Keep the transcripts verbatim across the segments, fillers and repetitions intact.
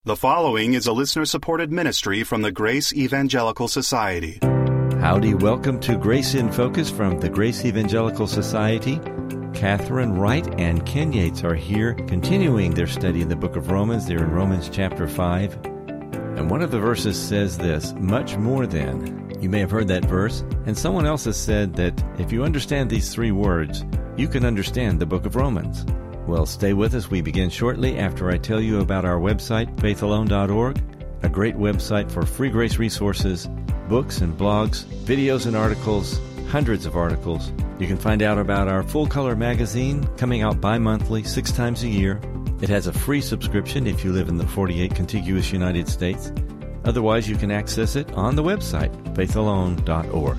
The following is a listener-supported ministry from the Grace Evangelical Society. Howdy, welcome to Grace in Focus from the Grace Evangelical Society. Catherine Wright and Ken Yates are here, continuing their study in the book of Romans. They're in Romans chapter five. And one of the verses says this, much more than. You may have heard that verse, and someone else has said that if you understand these three words, you can understand the book of Romans. Well, stay with us. We begin shortly after I tell you about our website, faith alone dot org, a great website for free grace resources, books and blogs, videos and articles, hundreds of articles. You can find out about our full-color magazine coming out bi-monthly, six times a year. It has a free subscription if you live in the forty-eight contiguous United States. Otherwise, you can access it on the website, faith alone dot org.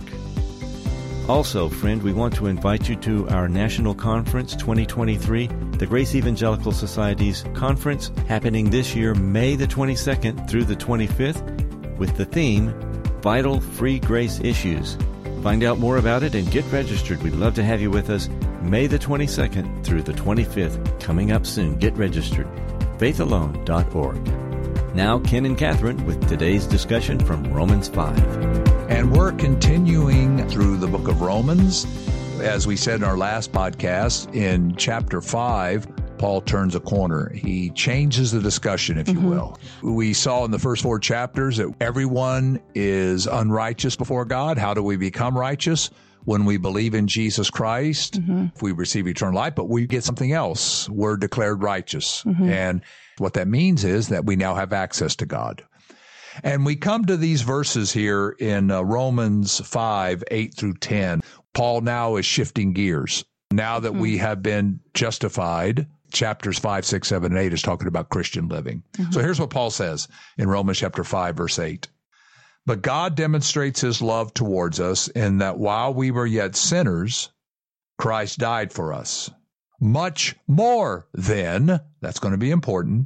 Also, friend, we want to invite you to our National Conference twenty twenty-three, the Grace Evangelical Society's conference, happening this year, May the twenty-second through the twenty-fifth, with the theme, Vital Free Grace Issues. Find out more about it and get registered. We'd love to have you with us, May the twenty-second through the twenty-fifth, coming up soon. Get registered, faith alone dot org. Now, Ken and Catherine with today's discussion from Romans five. And we're continuing through the book of Romans. As we said in our last podcast, in chapter five, Paul turns a corner. He changes the discussion, if mm-hmm. you will. We saw in the first four chapters that everyone is unrighteous before God. How do we become righteous? When we believe in Jesus Christ, mm-hmm. if we receive eternal life, but we get something else. We're declared righteous. Mm-hmm. And what that means is that we now have access to God. And we come to these verses here in uh, Romans five, eight through ten. Paul now is shifting gears. Now that mm-hmm. we have been justified, chapters five, six, seven, and eight is talking about Christian living. Mm-hmm. So here's what Paul says in Romans chapter five, verse eight. But God demonstrates his love towards us in that while we were yet sinners, Christ died for us. Much more then, that's going to be important,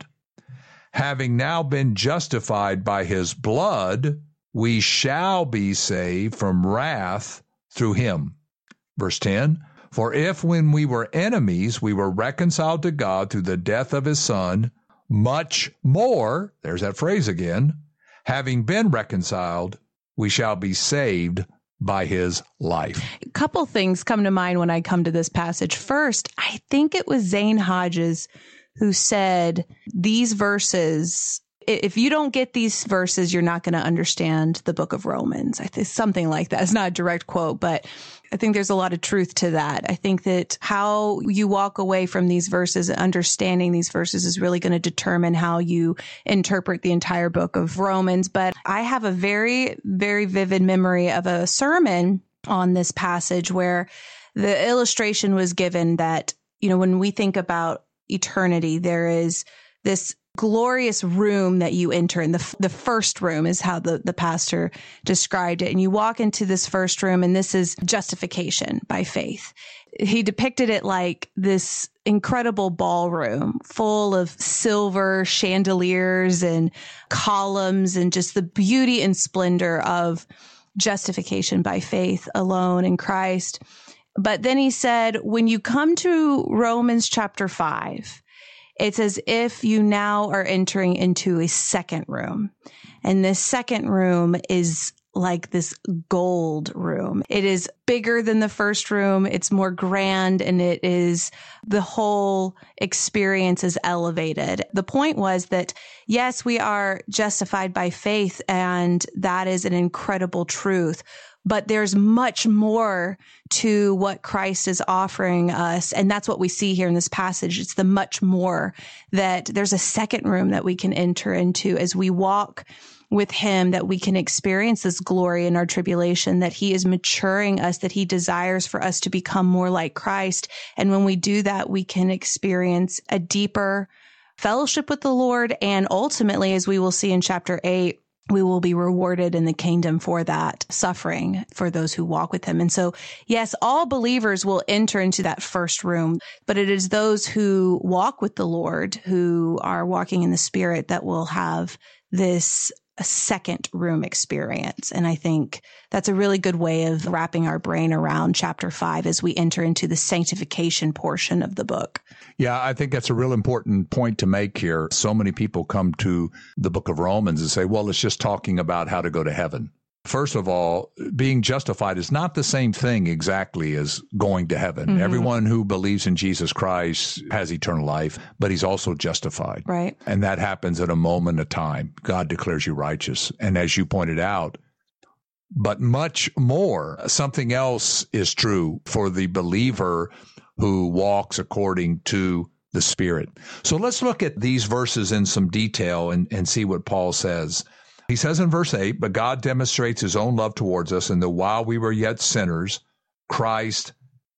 having now been justified by his blood, we shall be saved from wrath through him. Verse ten, for if when we were enemies, we were reconciled to God through the death of his son, much more, there's that phrase again, having been reconciled, we shall be saved by his life. A couple things come to mind when I come to this passage. First, I think it was Zane Hodges who said these verses, if you don't get these verses, you're not going to understand the book of Romans. I think something like that. It's not a direct quote, but I think there's a lot of truth to that. I think that how you walk away from these verses, understanding these verses, is really going to determine how you interpret the entire book of Romans. But I have a very, very vivid memory of a sermon on this passage where the illustration was given that, you know, when we think about eternity, there is this glorious room that you enter in. The, the first room is how the, the pastor described it. And you walk into this first room, and this is justification by faith. He depicted it like this incredible ballroom full of silver chandeliers and columns and just the beauty and splendor of justification by faith alone in Christ. But then he said, when you come to Romans chapter five, it's as if you now are entering into a second room. And this second room is like this gold room. It is bigger than the first room. It's more grand, and it is, the whole experience is elevated. The point was that, yes, we are justified by faith, and that is an incredible truth. But there's much more to what Christ is offering us. And that's what we see here in this passage. It's the much more, that there's a second room that we can enter into as we walk with him, that we can experience this glory in our tribulation, that he is maturing us, that he desires for us to become more like Christ. And when we do that, we can experience a deeper fellowship with the Lord. And ultimately, as we will see in chapter eight, we will be rewarded in the kingdom for that suffering for those who walk with him. And so, yes, all believers will enter into that first room, but it is those who walk with the Lord, who are walking in the Spirit, that will have this a second room experience. And I think that's a really good way of wrapping our brain around chapter five as we enter into the sanctification portion of the book. Yeah, I think that's a real important point to make here. So many people come to the book of Romans and say, well, it's just talking about how to go to heaven. First of all, being justified is not the same thing exactly as going to heaven. Mm-hmm. Everyone who believes in Jesus Christ has eternal life, but he's also justified. Right. And that happens at a moment of time. God declares you righteous. And as you pointed out, but much more, something else is true for the believer who walks according to the Spirit. So let's look at these verses in some detail and, and see what Paul says. He says in verse eight, but God demonstrates his own love towards us in that while we were yet sinners, Christ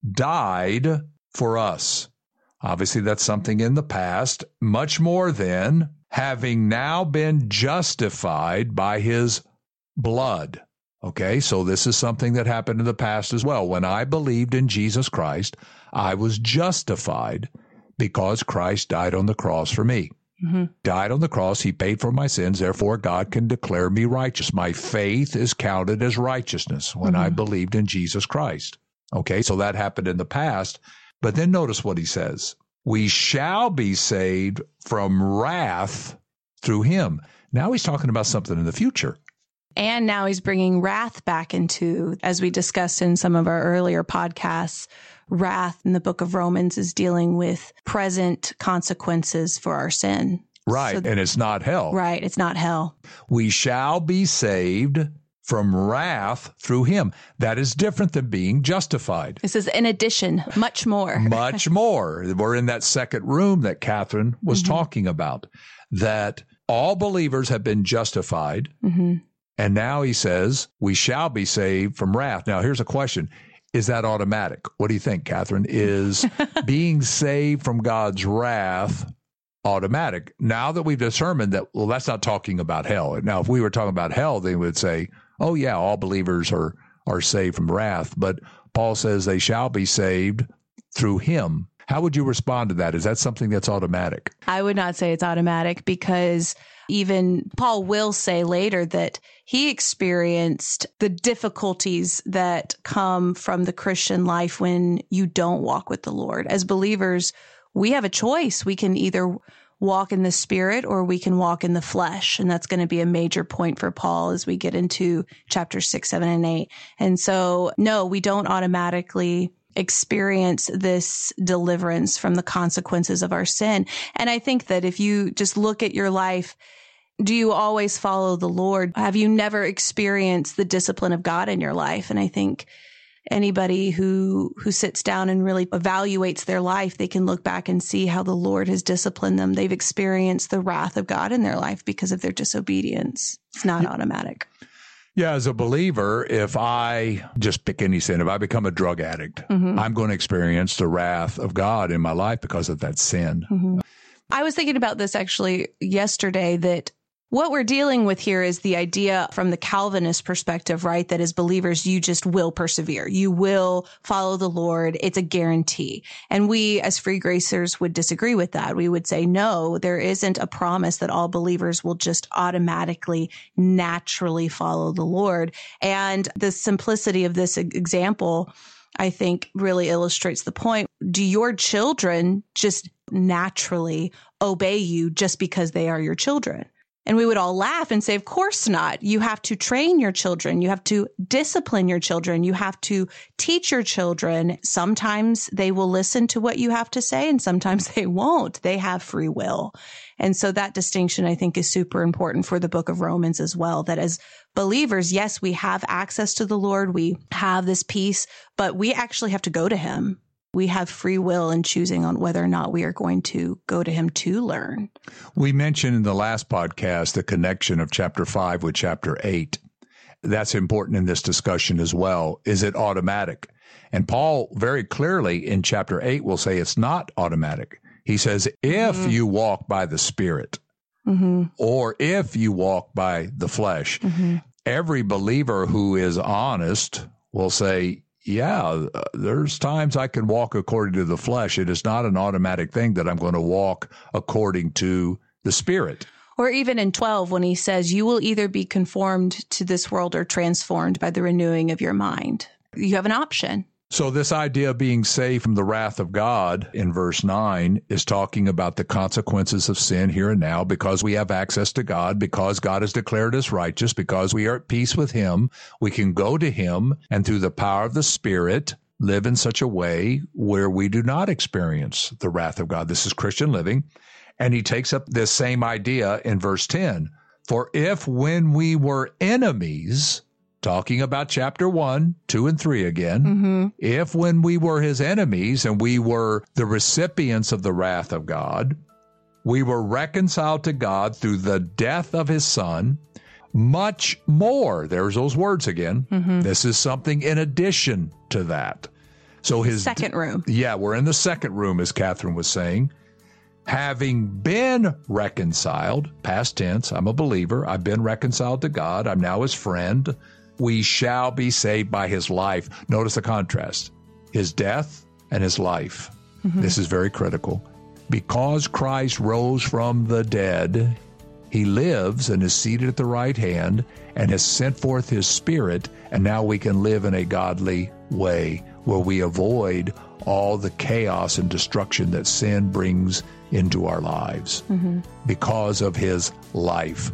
died for us. Obviously, that's something in the past. Much more then, having now been justified by his blood. Okay, so this is something that happened in the past as well. When I believed in Jesus Christ, I was justified because Christ died on the cross for me. Mm-hmm. Died on the cross. He paid for my sins. Therefore, God can declare me righteous. My faith is counted as righteousness when mm-hmm. I believed in Jesus Christ. Okay, so that happened in the past. But then notice what he says. We shall be saved from wrath through him. Now he's talking about something in the future. And now he's bringing wrath back into, as we discussed in some of our earlier podcasts, wrath in the book of Romans is dealing with present consequences for our sin. Right. So, and it's not hell. Right. It's not hell. We shall be saved from wrath through him. That is different than being justified. This is in addition, much more. Much more. We're in that second room that Catherine was mm-hmm. talking about, that all believers have been justified. Mm-hmm. And now he says, we shall be saved from wrath. Now, here's a question. Is that automatic? What do you think, Catherine? Is being saved from God's wrath automatic? Now that we've determined that, well, that's not talking about hell. Now, if we were talking about hell, they would say, oh, yeah, all believers are, are saved from wrath. But Paul says they shall be saved through him. How would you respond to that? Is that something that's automatic? I would not say it's automatic, because even Paul will say later that he experienced the difficulties that come from the Christian life when you don't walk with the Lord. As believers, we have a choice. We can either walk in the Spirit or we can walk in the flesh. And that's going to be a major point for Paul as we get into chapters six, seven, and eight. And so, no, we don't automatically experience this deliverance from the consequences of our sin. And I think that if you just look at your life, do you always follow the Lord? Have you never experienced the discipline of God in your life? And I think anybody who who sits down and really evaluates their life, they can look back and see how the Lord has disciplined them. They've experienced the wrath of God in their life because of their disobedience. It's not automatic. Yeah, as a believer, if I just pick any sin, if I become a drug addict, mm-hmm. I'm going to experience the wrath of God in my life because of that sin. Mm-hmm. I was thinking about this actually yesterday, that what we're dealing with here is the idea from the Calvinist perspective, right? That as believers, you just will persevere. You will follow the Lord. It's a guarantee. And we as free gracers would disagree with that. We would say, no, there isn't a promise that all believers will just automatically, naturally follow the Lord. And the simplicity of this example, I think, really illustrates the point. Do your children just naturally obey you just because they are your children? And we would all laugh and say, of course not. You have to train your children. You have to discipline your children. You have to teach your children. Sometimes they will listen to what you have to say, and sometimes they won't. They have free will. And so that distinction, I think, is super important for the book of Romans as well, that as believers, yes, we have access to the Lord. We have this peace, but we actually have to go to him. We have free will in choosing on whether or not we are going to go to him to learn. We mentioned in the last podcast the connection of chapter five with chapter eight. That's important in this discussion as well. Is it automatic? And Paul very clearly in chapter eight will say it's not automatic. He says, if mm-hmm. you walk by the Spirit, mm-hmm. or if you walk by the flesh, mm-hmm. every believer who is honest will say, yeah, there's times I can walk according to the flesh. It is not an automatic thing that I'm going to walk according to the Spirit. Or even in twelve, when he says, you will either be conformed to this world or transformed by the renewing of your mind. You have an option. So this idea of being saved from the wrath of God in verse nine is talking about the consequences of sin here and now, because we have access to God, because God has declared us righteous, because we are at peace with him. We can go to him and through the power of the Spirit live in such a way where we do not experience the wrath of God. This is Christian living. And he takes up this same idea in verse ten. For if when we were enemies, talking about chapter one, two, and three again, mm-hmm. if when we were his enemies and we were the recipients of the wrath of God, we were reconciled to God through the death of his Son, much more, there's those words again, mm-hmm. this is something in addition to that. So his second room. Yeah, we're in the second room, as Catherine was saying. Having been reconciled, past tense, I'm a believer, I've been reconciled to God, I'm now his friend, we shall be saved by his life. Notice the contrast, his death and his life. Mm-hmm. This is very critical. Because Christ rose from the dead, he lives and is seated at the right hand and has sent forth his Spirit, and now we can live in a godly way where we avoid all the chaos and destruction that sin brings into our lives mm-hmm. because of his life.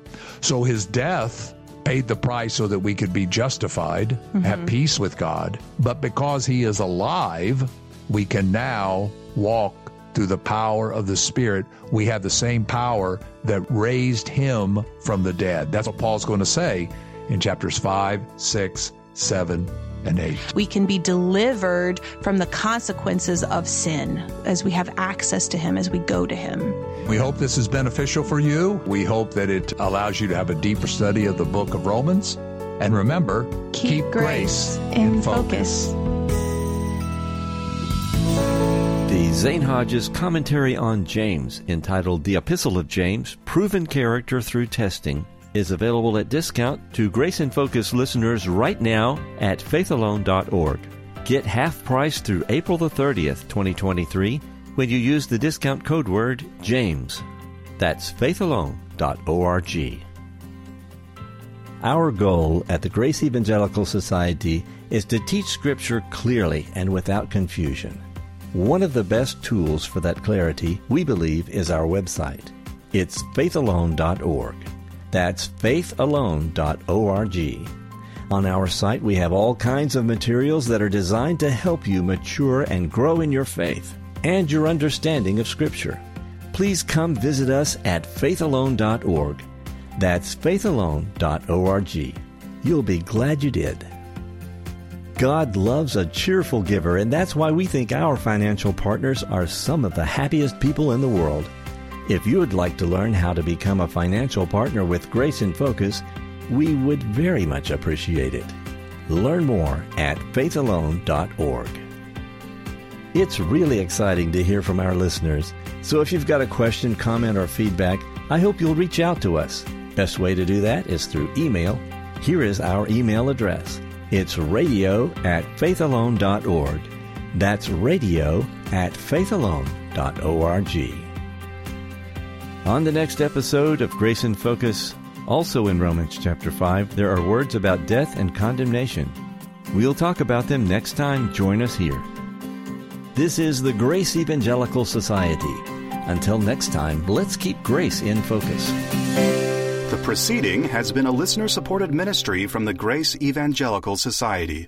So his death paid the price so that we could be justified, mm-hmm. have peace with God. But because he is alive, we can now walk through the power of the Spirit. We have the same power that raised him from the dead. That's what Paul's going to say in chapters five, six, seven, and eight. We can be delivered from the consequences of sin as we have access to him, as we go to him. We hope this is beneficial for you. We hope that it allows you to have a deeper study of the book of Romans. And remember, keep, keep grace, grace in in focus. focus. The Zane Hodges Commentary on James, entitled The Epistle of James, Proven Character Through Testing, is available at discount to Grace in Focus listeners right now at faith alone dot org. Get half price through April the thirtieth, twenty twenty-three, when you use the discount code word JAMES. That's faith alone dot org. Our goal at the Grace Evangelical Society is to teach Scripture clearly and without confusion. One of the best tools for that clarity, we believe, is our website. It's faith alone dot org. That's faith alone dot org. On our site, we have all kinds of materials that are designed to help you mature and grow in your faith and your understanding of Scripture. Please come visit us at faith alone dot org. That's faith alone dot org. You'll be glad you did. God loves a cheerful giver, and that's why we think our financial partners are some of the happiest people in the world. If you would like to learn how to become a financial partner with Grace in Focus, we would very much appreciate it. Learn more at faith alone dot org. It's really exciting to hear from our listeners, so if you've got a question, comment, or feedback, I hope you'll reach out to us. Best way to do that is through email. Here is our email address. It's radio at faith alone dot org. That's radio at faith alone dot org. On the next episode of Grace in Focus, also in Romans chapter five, there are words about death and condemnation. We'll talk about them next time. Join us here. This is the Grace Evangelical Society. Until next time, let's keep grace in focus. The proceeding has been a listener-supported ministry from the Grace Evangelical Society.